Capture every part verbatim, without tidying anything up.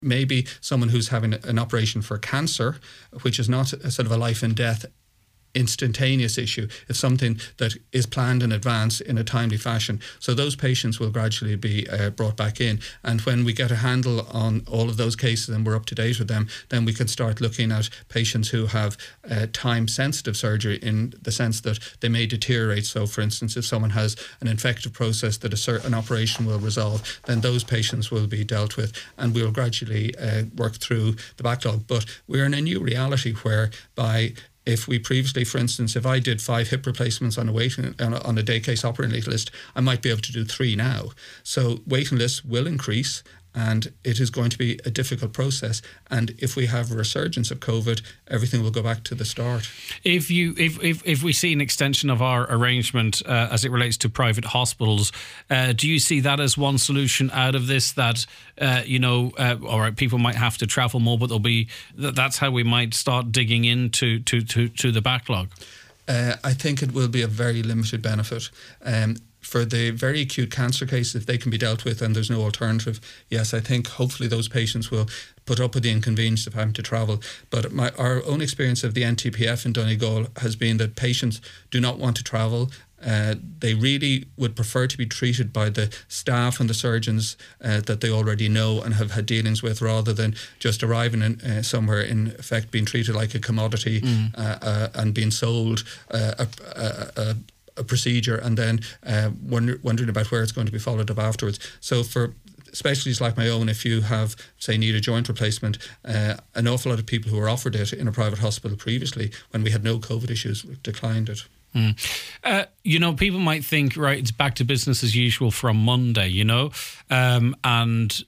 maybe someone who's having an operation for cancer, which is not a sort of a life and death instantaneous issue. It's something that is planned in advance in a timely fashion. So those patients will gradually be uh, brought back in. And when we get a handle on all of those cases and we're up to date with them, then we can start looking at patients who have uh, time-sensitive surgery in the sense that they may deteriorate. So, for instance, if someone has an infective process that a certain operation will resolve, then those patients will be dealt with, and we'll gradually uh, work through the backlog. But we're in a new reality whereby if we previously, for instance, if I did five hip replacements on a waiting on a, on a day case operating list, I might be able to do three now. So waiting lists will increase, and it is going to be a difficult process. And if we have a resurgence of COVID, everything will go back to the start. If you, if if, if we see an extension of our arrangement uh, as it relates to private hospitals, uh, do you see that as one solution out of this? That uh, you know, uh, all right, people might have to travel more, but there'll be that that's how we might start digging into to to to the backlog. Uh, I think it will be a very limited benefit. Um, For the very acute cancer cases, if they can be dealt with and there's no alternative, yes, I think hopefully those patients will put up with the inconvenience of having to travel. But my, our own experience of the N T P F in Donegal has been that patients do not want to travel. Uh, they really would prefer to be treated by the staff and the surgeons uh, that they already know and have had dealings with, rather than just arriving in, uh, somewhere, in effect being treated like a commodity mm. uh, uh, and being sold uh, a, a, a a procedure and then uh, wonder, wondering about where it's going to be followed up afterwards. So for specialties like my own, if you have, say, need a joint replacement, uh, an awful lot of people who were offered it in a private hospital previously, when we had no COVID issues, declined it. Mm. Uh, you know, people might think, right, it's back to business as usual from Monday, you know, um, and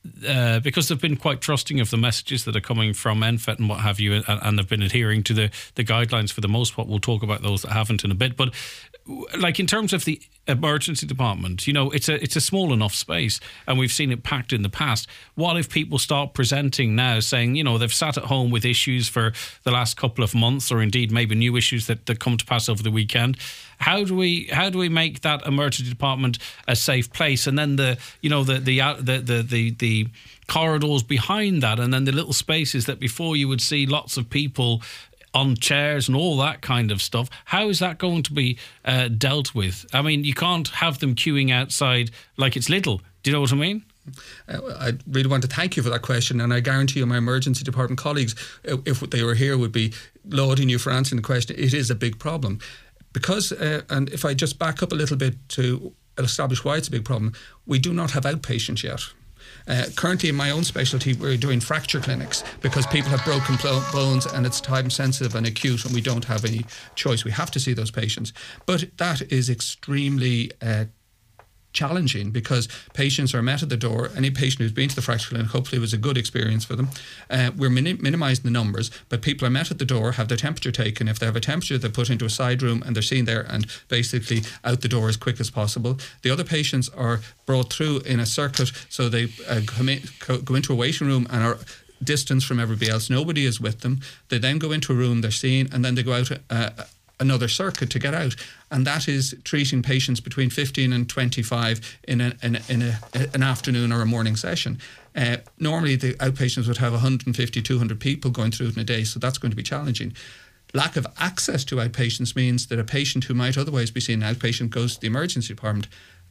Uh, because they've been quite trusting of the messages that are coming from N P H E T and what have you, and, and they've been adhering to the, the guidelines for the most part. We'll talk about those that haven't in a bit. But like in terms of the emergency department, you know, it's a it's a small enough space, and we've seen it packed in the past. What if people start presenting now saying, you know, they've sat at home with issues for the last couple of months, or indeed maybe new issues that, that come to pass over the weekend? How do we how do we make that emergency department a safe place? And then the you know the the the the the, the corridors behind that, and then the little spaces that before you would see lots of people on chairs and all that kind of stuff. How is that going to be uh, dealt with? I mean, you can't have them queuing outside like it's little. Do you know what I mean? Uh, I really want to thank you for that question, and I guarantee you my emergency department colleagues, if they were here, would be lauding you for answering the question. It is a big problem. Because, uh, and if I just back up a little bit to establish why it's a big problem, we do not have outpatients yet. Uh, currently in my own specialty, we're doing fracture clinics because people have broken bones and it's time sensitive and acute, and we don't have any choice. We have to see those patients. But that is extremely uh, challenging, because patients are met at the door. Any patient who's been to the fracture clinic, hopefully it was a good experience for them. Uh, we're minim- minimising the numbers, but people are met at the door, have their temperature taken. If they have a temperature, they're put into a side room and they're seen there and basically out the door as quick as possible. The other patients are brought through in a circuit, so they uh, come in, go into a waiting room and are distance from everybody else. Nobody is with them. They then go into a room, they're seen, and then they go out uh, another circuit to get out, and that is treating patients between fifteen and twenty-five in, a, in, a, in a, an afternoon or a morning session. Uh, normally the outpatients would have one hundred fifty, two hundred people going through it in a day, so that's going to be challenging. Lack of access to outpatients means that a patient who might otherwise be seen an outpatient goes to the emergency department.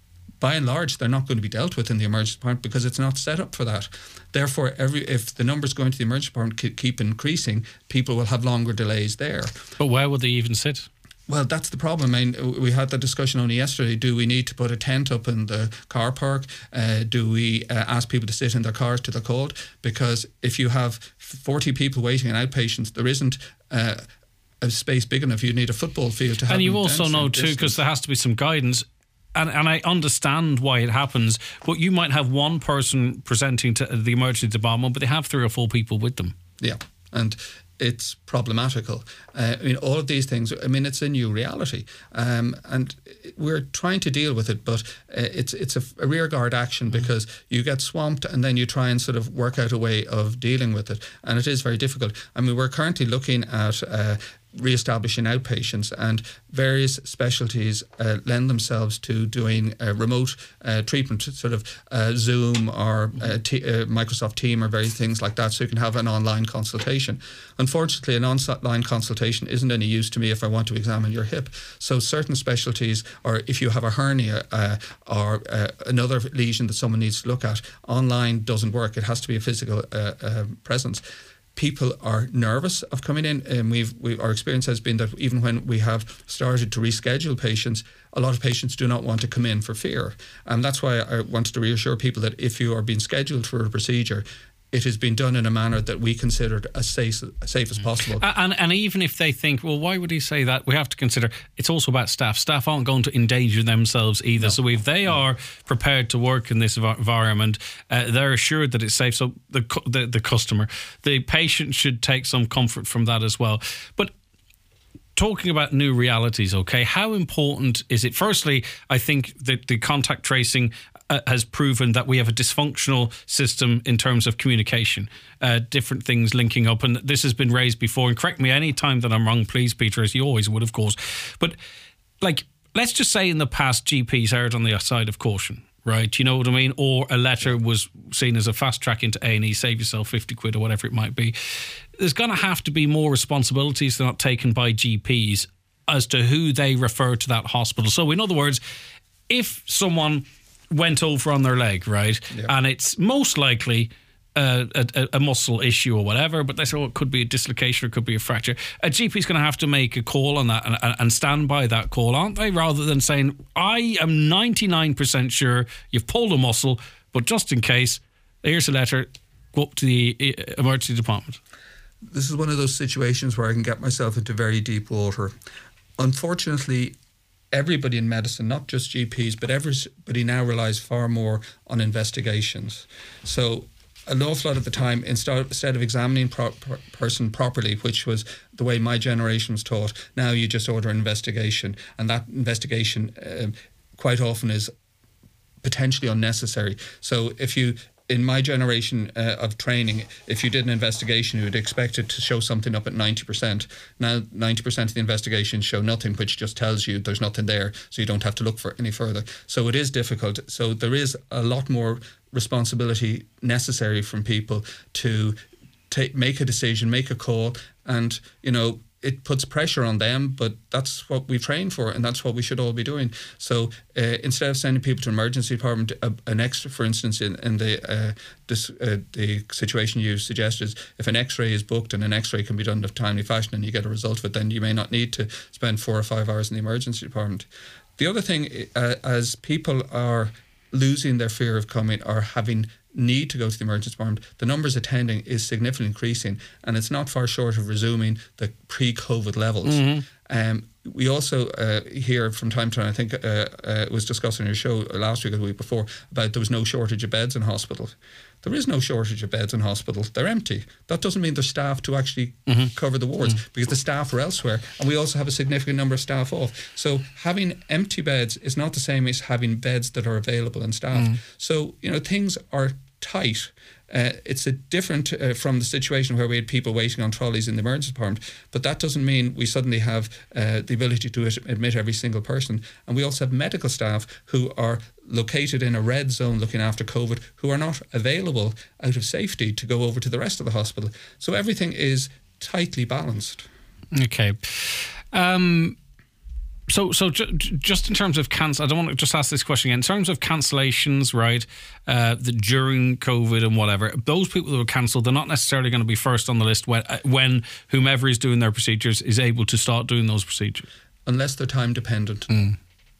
By and large, they're not going to be dealt with in the emergency department because it's not set up for that. Therefore, every if the numbers going to the emergency department keep increasing, people will have longer delays there. But where would they even sit? Well, that's the problem. I mean, we had the discussion only yesterday. Do we need to put a tent up in the car park? Uh, do we uh, ask people to sit in their cars till they're called? Because if you have forty people waiting in outpatients, there isn't uh, a space big enough. You need a football field to have. And you also know too, because there has to be some guidance. And, and I understand why it happens, but you might have one person presenting to the emergency department, but they have three or four people with them. Yeah, and it's problematical. Uh, I mean, all of these things, I mean, it's a new reality. Um, and we're trying to deal with it, but uh, it's it's a, a rearguard action, because you get swamped and then you try and sort of work out a way of dealing with it. And it is very difficult. I mean, we're currently looking at uh, re-establishing outpatients, and various specialties uh, lend themselves to doing uh, remote uh, treatment, sort of uh, Zoom or uh, t- uh, Microsoft Team or various things like that, so you can have an online consultation. Unfortunately, an online consultation isn't any use to me if I want to examine your hip. So certain specialties, or if you have a hernia uh, or uh, another lesion that someone needs to look at, online doesn't work. It has to be a physical uh, uh, presence. People are nervous of coming in, and we've we, our experience has been that even when we have started to reschedule patients, a lot of patients do not want to come in for fear. And that's why I wanted to reassure people that if you are being scheduled for a procedure, it has been done in a manner that we considered as safe, as safe as possible. And, and even if they think, well, why would he say that? We have to consider it's also about staff. Staff aren't going to endanger themselves either. No. So if they are prepared to work in this environment, uh, they're assured that it's safe. So the, the the customer, the patient should take some comfort from that as well. But talking about new realities, okay, how important is it? Firstly, I think that the contact tracing uh, has proven that we have a dysfunctional system in terms of communication, uh, different things linking up. And this has been raised before. And correct me any time that I'm wrong, please, Peter, as you always would, of course. But like, let's just say in the past, G Ps erred on the side of caution. Right, you know what I mean? Or a letter was seen as a fast track into A and E, save yourself fifty quid or whatever it might be. There's going to have to be more responsibilities that are not taken by G Ps as to who they refer to that hospital. So in other words, if someone went over on their leg, right, yep. and it's most likely a, a, a muscle issue or whatever, but they say, oh, it could be a dislocation or it could be a fracture. A G P's going to have to make a call on that and, and stand by that call, aren't they? Rather than saying, I am ninety-nine percent sure you've pulled a muscle, but just in case, here's a letter, go up to the emergency department. This is one of those situations where I can get myself into very deep water. Unfortunately, everybody in medicine, not just G Ps, but everybody now relies far more on investigations. So an awful lot of the time, instead instead of examining pro- pro- person properly, which was the way my generation was taught, now you just order an investigation, and that investigation uh, quite often is potentially unnecessary. So if you, in my generation uh, of training, if you did an investigation, you would expect it to show something up at ninety percent. Now, ninety percent of the investigations show nothing, which just tells you there's nothing there, so you don't have to look for any further. So it is difficult. So there is a lot more responsibility necessary from people to take, make a decision, make a call, and, you know, it puts pressure on them, but that's what we train for, and that's what we should all be doing. So uh, instead of sending people to emergency department, uh, an extra, for instance, in, in the uh, this, uh, the situation you suggested, if an X-ray is booked and an X-ray can be done in a timely fashion and you get a result of it, then you may not need to spend four or five hours in the emergency department. The other thing, uh, as people are losing their fear of coming or having need to go to the emergency department, the numbers attending is significantly increasing, and it's not far short of resuming the pre-COVID levels. Mm-hmm. Um, we also uh, hear from time to time, I think uh, uh, it was discussed on your show last week or the week before, about there was no shortage of beds in hospitals. There is no shortage of beds in hospitals. They're empty. That doesn't mean there's staff to actually mm-hmm. cover the wards mm-hmm. because the staff are elsewhere, and we also have a significant number of staff off. So having empty beds is not the same as having beds that are available and staffed. Mm-hmm. So, you know, things are tight. Uh, it's a different uh, from the situation where we had people waiting on trolleys in the emergency department, but that doesn't mean we suddenly have uh, the ability to admit every single person. And we also have medical staff who are located in a red zone looking after COVID, who are not available out of safety to go over to the rest of the hospital. So everything is tightly balanced. Okay. Um So, so ju- just in terms of cancel, I don't want to just ask this question again. In terms of cancellations, right, uh, the, during COVID and whatever, those people who are cancelled, they're not necessarily going to be first on the list when, uh, when whomever is doing their procedures is able to start doing those procedures. Unless they're time dependent. Mm.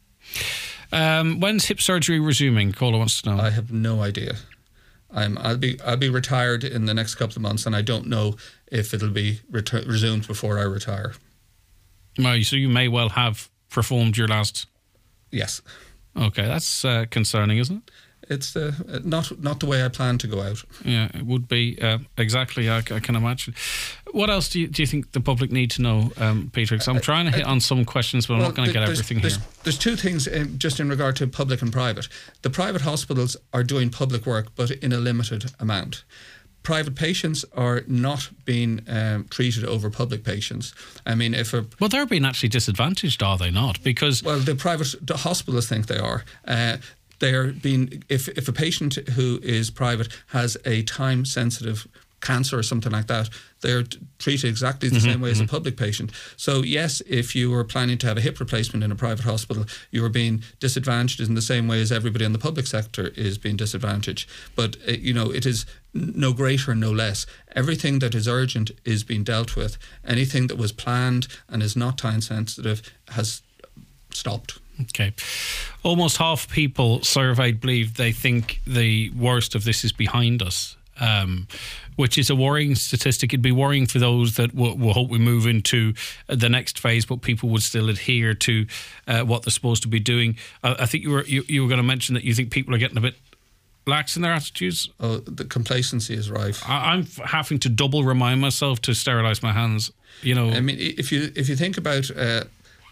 Um, when's hip surgery resuming? Caller wants to know. I have no idea. I'm, I'll be I'll be retired in the next couple of months, and I don't know if it'll be ret- resumed before I retire. Well, so you may well have performed your last. Yes. Okay, that's uh, concerning, isn't it? It's uh, not not the way I plan to go out. Yeah, it would be uh, exactly. I, I can imagine. What else do you do you think the public need to know, um, Peter? Because I'm uh, trying to hit uh, on some questions, but I'm well, not going to get there's, everything there's, here. There's two things in, just in regard to public and private. The private hospitals are doing public work, but in a limited amount. private patients are not being um, treated over public patients. I mean, if a... Well, they're being actually disadvantaged, are they not? Because... Well, the private the hospitals think they are. Uh, they're being... If, if a patient who is private has a time-sensitive cancer or something like that, they're t- treated exactly the mm-hmm, same way mm-hmm. as a public patient. So yes, if you were planning to have a hip replacement in a private hospital, you were being disadvantaged in the same way as everybody in the public sector is being disadvantaged. But uh, you know, it is no greater, no less. Everything that is urgent is being dealt with. Anything that was planned and is not time sensitive has stopped. Okay. Almost half people surveyed believe they think the worst of this is behind us. Um, which is a worrying statistic. It'd be worrying for those that will, will hope we move into the next phase, but people would still adhere to uh, what they're supposed to be doing. Uh, I think you were you, you were going to mention that you think people are getting a bit lax in their attitudes. Oh, the complacency is rife. I, I'm having to double remind myself to sterilise my hands. You know, I mean, if you if you think about. Uh,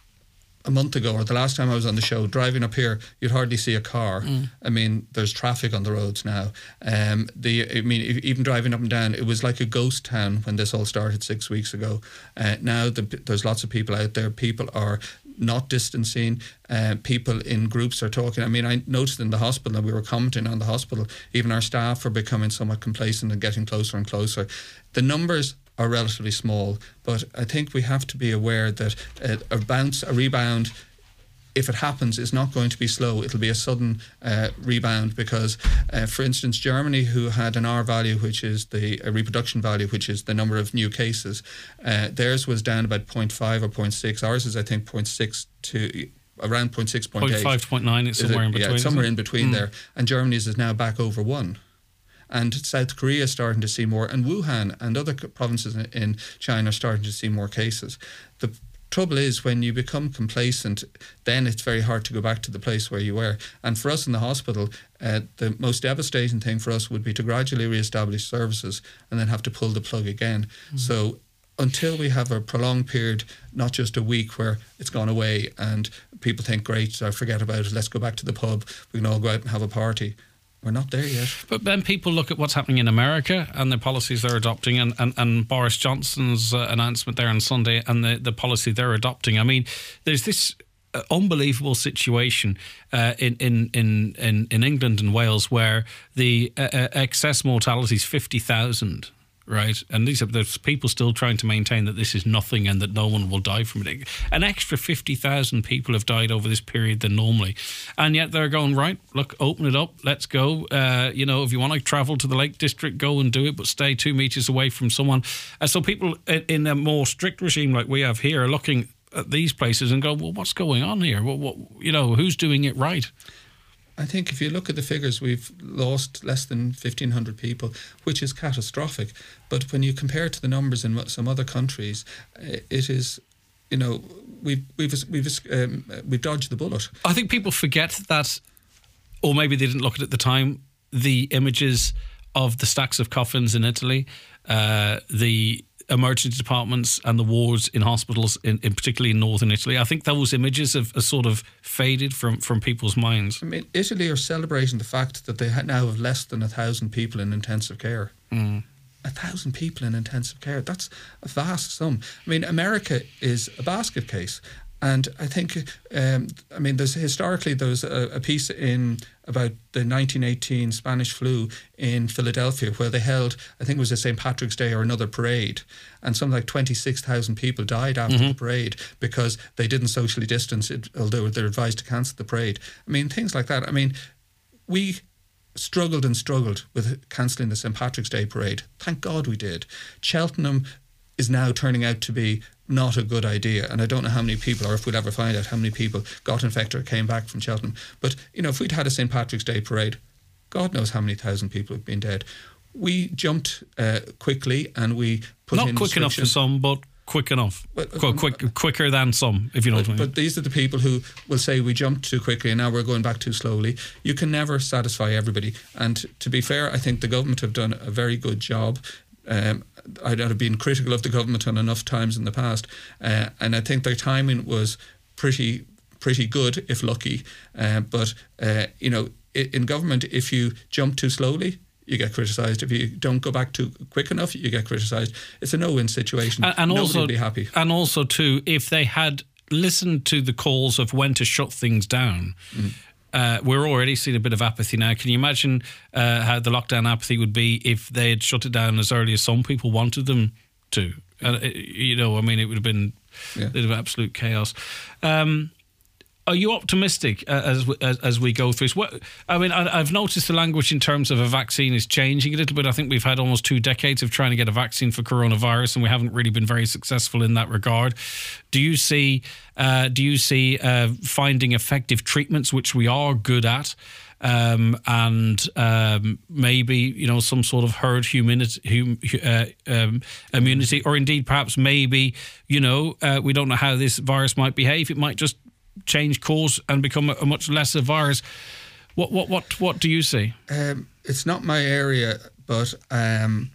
A month ago, or the last time I was on the show, driving up here, you'd hardly see a car. Mm. I mean, there's traffic on the roads now. Um, the I mean, even driving up and down, it was like a ghost town when this all started six weeks ago. Uh, now the, there's lots of people out there. People are not distancing. Uh, people in groups are talking. I mean, I noticed in the hospital, and we were commenting on the hospital, even our staff are becoming somewhat complacent and getting closer and closer. The numbers are relatively small, but I think we have to be aware that a, a bounce, a rebound, if it happens, is not going to be slow. It'll be a sudden uh, rebound because, uh, for instance, Germany, who had an R value, which is the a reproduction value, which is the number of new cases, uh, theirs was down about zero point five or zero point six. Ours is, I think, zero point six to around zero point six, zero point eight. zero point five to zero point nine, it's somewhere it, in between. Yeah, somewhere in between mm. there. And Germany's is now back over one. And South Korea is starting to see more, and Wuhan and other provinces in China are starting to see more cases. The trouble is, when you become complacent, then it's very hard to go back to the place where you were. And for us in the hospital, uh, the most devastating thing for us would be to gradually re-establish services and then have to pull the plug again. Mm-hmm. So until we have a prolonged period, not just a week where it's gone away and people think, great, so forget about it, let's go back to the pub, we can all go out and have a party. We're not there yet. But then people look at what's happening in America and the policies they're adopting, and, and, and Boris Johnson's uh, announcement there on Sunday and the, the policy they're adopting. I mean, there's this uh, unbelievable situation uh, in, in, in, in, in England and Wales where the uh, uh, excess mortality is fifty thousand. Right, and these are there's people still trying to maintain that this is nothing and that no one will die from it. An extra fifty thousand people have died over this period than normally, and yet they're going, right, look, open it up, let's go. Uh, you know, if you want to travel to the Lake District, go and do it, but stay two metres away from someone. And so people in a more strict regime like we have here are looking at these places and go, well, what's going on here? What, what you know, who's doing it right? I think if you look at the figures, we've lost less than fifteen hundred people, which is catastrophic. But when you compare it to the numbers in some other countries, it is, you know, we've we've we've um, we've dodged the bullet. I think people forget that, or maybe they didn't look at it at the time, the images of the stacks of coffins in Italy, uh, the emergency departments and the wards in hospitals, in, in particularly in northern Italy. I think those images have, have sort of faded from, from people's minds. I mean, Italy are celebrating the fact that they now have less than a thousand people in intensive care. Mm. A thousand people in intensive care. That's a vast sum. I mean, America is a basket case. And I think, um, I mean, there's historically there was a, a piece in about the nineteen eighteen Spanish flu in Philadelphia where they held, I think it was a Saint Patrick's Day or another parade, and something like twenty-six thousand people died after mm-hmm. the parade because they didn't socially distance it, although they're advised to cancel the parade. I mean, things like that. I mean, we struggled and struggled with cancelling the Saint Patrick's Day parade. Thank God we did. Cheltenham is now turning out to be not a good idea, and I don't know how many people, or if we'll ever find out how many people got infected or came back from Cheltenham. But you know, if we'd had a Saint Patrick's Day parade, God knows how many thousand people have been dead. We jumped uh, quickly, and we put not in quick enough for some, but quick enough, but, quick, quick, quicker than some, if you know but, what I mean. But these are the people who will say we jumped too quickly and now we're going back too slowly. You can never satisfy everybody, and to be fair, I think the government have done a very good job. Um, I'd have been critical of the government on enough times in the past, uh, and I think their timing was pretty pretty good, if lucky. Uh, but uh, you know, in government, if you jump too slowly, you get criticised. If you don't go back too quick enough, you get criticised. It's a no-win situation. And, and Nobody also, will be happy. And also, too, if they had listened to the calls of when to shut things down, mm. uh, we're already seeing a bit of apathy now. Can you imagine uh, how the lockdown apathy would be if they had shut it down as early as some people wanted them to? Uh, you know, I mean, it would have been yeah. a bit of absolute chaos. Um, Are you optimistic uh, as, as as we go through this? What, I mean, I, I've noticed the language in terms of a vaccine is changing a little bit. I think we've had almost two decades of trying to get a vaccine for coronavirus, and we haven't really been very successful in that regard. Do you see? Uh, do you see uh, finding effective treatments, which we are good at, um, and um, maybe you know some sort of herd humanity, hum, uh, um, immunity, or indeed perhaps maybe you know uh, we don't know how this virus might behave. It might just change course and become a, a much lesser virus. What what what what do you see? Um, it's not my area, but um,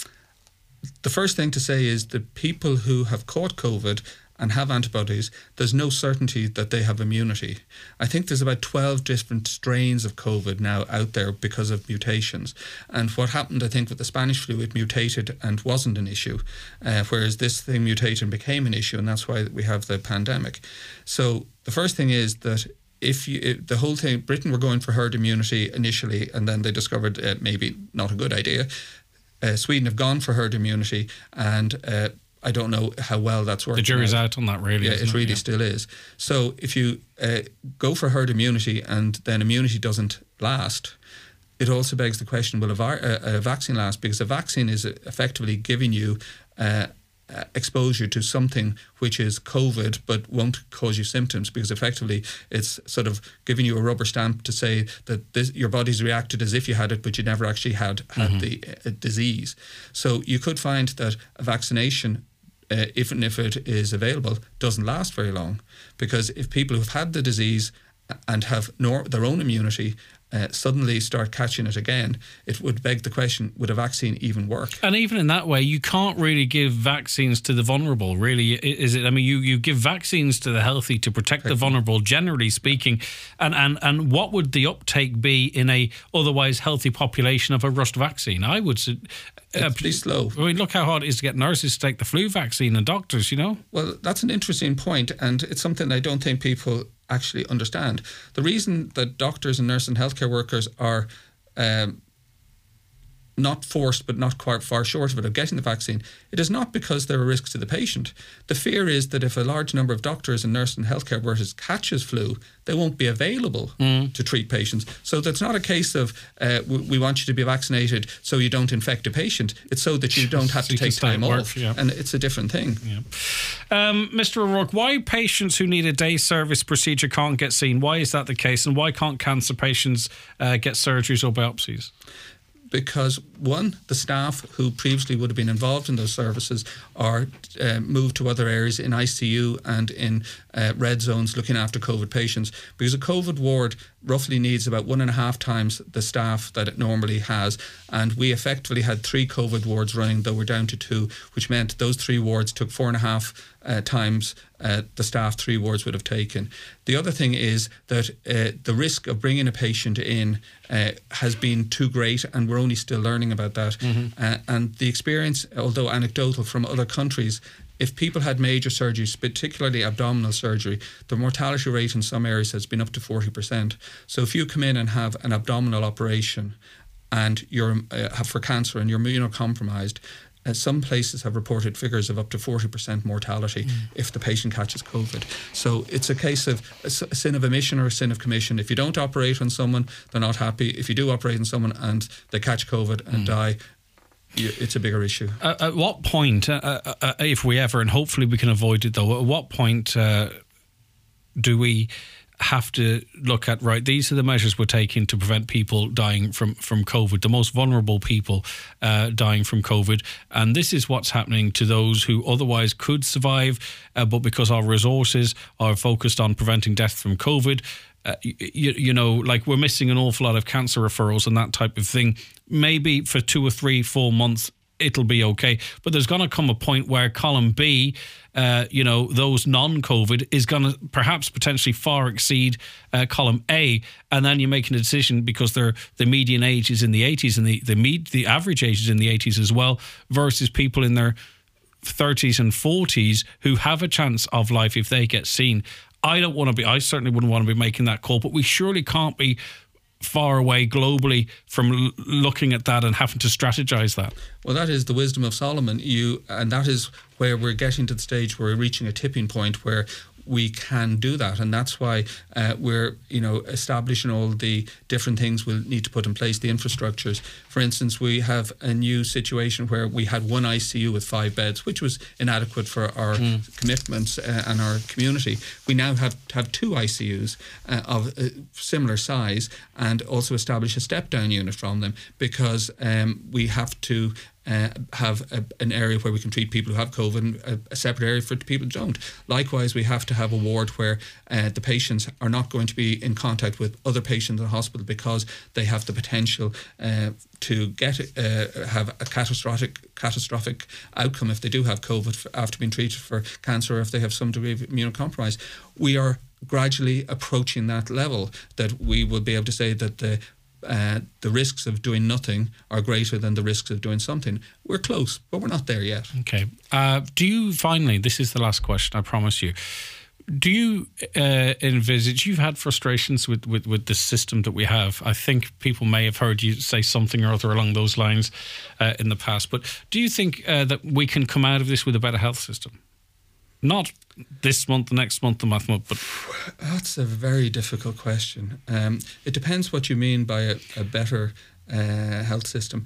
the first thing to say is the people who have caught COVID and have antibodies, there's no certainty that they have immunity. I think there's about twelve different strains of COVID now out there because of mutations. And what happened, I think, with the Spanish flu, it mutated and wasn't an issue, uh, whereas this thing mutated and became an issue, and that's why we have the pandemic. So the first thing is that if you, if the whole thing, Britain were going for herd immunity initially, and then they discovered uh, maybe not a good idea. Uh, Sweden have gone for herd immunity, and uh, I don't know how well that's working. The jury's out. out on that, really. Yeah, it, it really yeah. still is. So if you uh, go for herd immunity and then immunity doesn't last, it also begs the question, will a, vi- a, a vaccine last? Because a vaccine is effectively giving you uh, uh, exposure to something which is COVID but won't cause you symptoms, because effectively it's sort of giving you a rubber stamp to say that this, your body's reacted as if you had it, but you never actually had, had mm-hmm. the uh, disease. So you could find that a vaccination, Uh, even if it is available, doesn't last very long, because if people who've had the disease and have nor- their own immunity uh, suddenly start catching it again, it would beg the question, would a vaccine even work? And even in that way, you can't really give vaccines to the vulnerable, really, is it? I mean, you, you give vaccines to the healthy to protect the vulnerable, generally speaking. And, and, and what would the uptake be in a otherwise healthy population of a rushed vaccine? I would say... It's uh, pretty slow. I mean, look how hard it is to get nurses to take the flu vaccine and doctors, you know? Well, that's an interesting point, and it's something I don't think people actually understand. The reason that doctors and nurses and healthcare workers are um, not forced but not quite far short of it of getting the vaccine, it is not because there are risks to the patient. The fear is that if a large number of doctors and nurses and healthcare workers catches flu, they won't be available mm. to treat patients. So that's not a case of uh, we, we want you to be vaccinated so you don't infect a patient. It's so that you don't have to take time work, off. Yeah. And it's a different thing. Yeah. Um, Mister O'Rourke, why patients who need a day service procedure can't get seen? Why is that the case? And why can't cancer patients uh, get surgeries or biopsies? Because, one, the staff who previously would have been involved in those services are uh, moved to other areas in I C U and in uh, red zones looking after COVID patients. Because a COVID ward roughly needs about one and a half times the staff that it normally has. And we effectively had three COVID wards running, though we're down to two, which meant those three wards took four and a half uh, times uh, the staff three wards would have taken. The other thing is that uh, the risk of bringing a patient in uh, has been too great, and we're only still learning about that. Mm-hmm. Uh, and the experience, although anecdotal from other countries, if people had major surgeries, particularly abdominal surgery, the mortality rate in some areas has been up to forty percent. So if you come in and have an abdominal operation and you're uh, for cancer and you're immunocompromised, uh, some places have reported figures of up to forty percent mortality mm. if the patient catches COVID. So it's a case of a sin of omission or a sin of commission. If you don't operate on someone, they're not happy. If you do operate on someone and they catch COVID and mm. die, it's a bigger issue. Uh, at what point, uh, uh, if we ever, and hopefully we can avoid it though, at what point uh, do we have to look at, right, these are the measures we're taking to prevent people dying from, from COVID, the most vulnerable people uh, dying from COVID, and this is what's happening to those who otherwise could survive, uh, but because our resources are focused on preventing death from COVID, Uh, you, you know, like we're missing an awful lot of cancer referrals and that type of thing. Maybe for two or three, four months, it'll be okay. But there's going to come a point where column B, uh, you know, those non-COVID is going to perhaps potentially far exceed uh, column A, and then you're making a decision because they're, the median age is in the eighties and the the, med, the average age is in the eighties as well, versus people in their thirties and forties who have a chance of life if they get seen. I don't want to be, I certainly wouldn't want to be making that call, but we surely can't be far away globally from l- looking at that and having to strategize that. Well, that is the wisdom of Solomon. You, and that is where we're getting to the stage where we're reaching a tipping point where we can do that, and that's why uh, we're, you know, establishing all the different things we'll need to put in place, the infrastructures. For instance, we have a new situation where we had one I C U with five beds, which was inadequate for our mm. commitments uh, and our community. We now have to have two I C Us uh, of uh, similar size, and also establish a step-down unit from them, because um, we have to Uh, have a, an area where we can treat people who have COVID, and a, a separate area for people who don't. Likewise, we have to have a ward where uh, the patients are not going to be in contact with other patients in the hospital, because they have the potential uh, to get uh, have a catastrophic catastrophic outcome if they do have COVID for, after being treated for cancer, or if they have some degree of immunocompromise. We are gradually approaching that level that we will be able to say that the Uh, the risks of doing nothing are greater than the risks of doing something. We're close, but we're not there yet. Okay. Uh, do you finally, this is the last question, I promise you, do you uh, envisage, you've had frustrations with, with, with the system that we have. I think people may have heard you say something or other along those lines uh, in the past, but do you think uh, that we can come out of this with a better health system? Not this month, the next month, the month, month, but... That's a very difficult question. Um, it depends what you mean by a, a better uh, health system.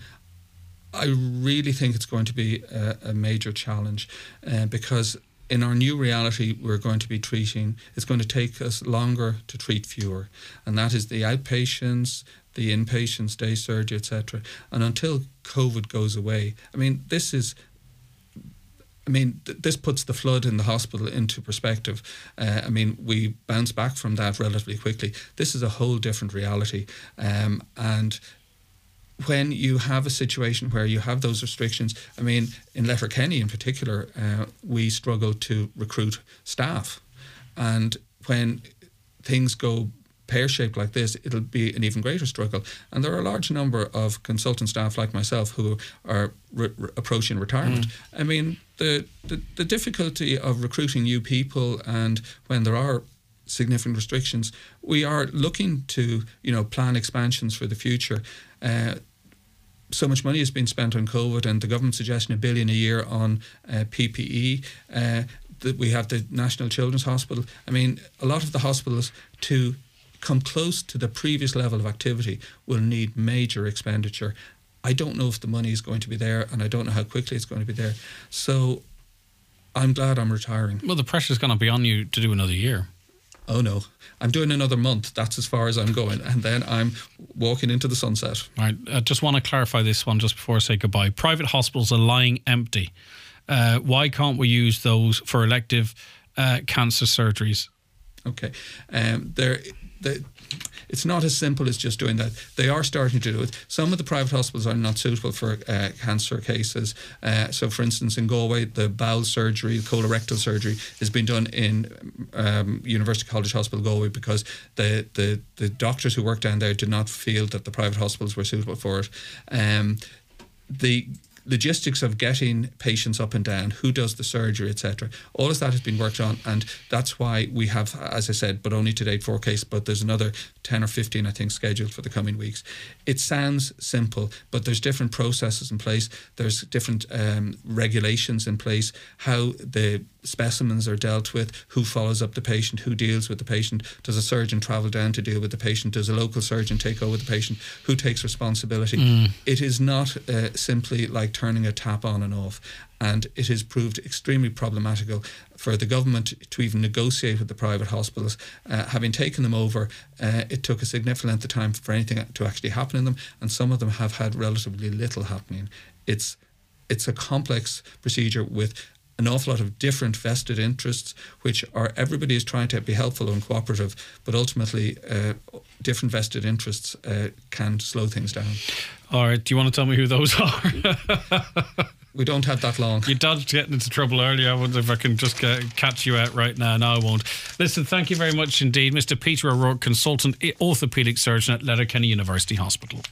I really think it's going to be a, a major challenge uh, because in our new reality, we're going to be treating, it's going to take us longer to treat fewer. And that is the outpatients, the inpatients, day surgery, et cetera. And until COVID goes away, I mean, this is... I mean, th- this puts the flood in the hospital into perspective. Uh, I mean, we bounce back from that relatively quickly. This is a whole different reality. Um, and when you have a situation where you have those restrictions, I mean, in Letterkenny in particular, uh, we struggle to recruit staff. And when things go pear-shaped like this, it'll be an even greater struggle. And there are a large number of consultant staff like myself who are re- re- approaching retirement. Mm. I mean, the, the the difficulty of recruiting new people, and when there are significant restrictions, we are looking to, you know, plan expansions for the future. Uh, so much money has been spent on COVID, and the government suggesting a billion a year on uh, P P E. Uh, that we have the National Children's Hospital. I mean, a lot of the hospitals to come close to the previous level of activity will need major expenditure. I don't know if the money is going to be there, and I don't know how quickly it's going to be there. So I'm glad I'm retiring. Well, the pressure's going to be on you to do another year. Oh no, I'm doing another month. That's as far as I'm going, and then I'm walking into the sunset. All right, I just want to clarify this one just before I say goodbye. Private hospitals are lying empty. Uh, why can't we use those for elective uh, cancer surgeries? Okay, um, there. The, it's not as simple as just doing that. They are starting to do it. Some of the private hospitals are not suitable for uh, cancer cases. Uh, so, for instance, in Galway, the bowel surgery, colorectal surgery, has been done in um, University College Hospital Galway, because the, the, the doctors who work down there did not feel that the private hospitals were suitable for it. Um, the logistics of getting patients up and down, who does the surgery, et cetera. All of that has been worked on, and that's why we have, as I said, but only to date four cases, but there's another ten or fifteen, I think, scheduled for the coming weeks. It sounds simple, but there's different processes in place. There's different um, regulations in place, how the specimens are dealt with, who follows up the patient, who deals with the patient. Does a surgeon travel down to deal with the patient? Does a local surgeon take over the patient? Who takes responsibility? Mm. It is not uh, simply like turning a tap on and off. And it has proved extremely problematical for the government to even negotiate with the private hospitals. Uh, having taken them over, uh, it took a significant length of time for anything to actually happen in them, and some of them have had relatively little happening. It's it's a complex procedure with an awful lot of different vested interests, which are, everybody is trying to be helpful and cooperative, but ultimately uh, different vested interests uh, can slow things down. All right. Do you want to tell me who those are? We don't have that long. You dodged getting into trouble earlier. I wonder if I can just get, catch you out right now. No, I won't. Listen, thank you very much indeed, Mister Peter O'Rourke, consultant orthopaedic surgeon at Letterkenny University Hospital.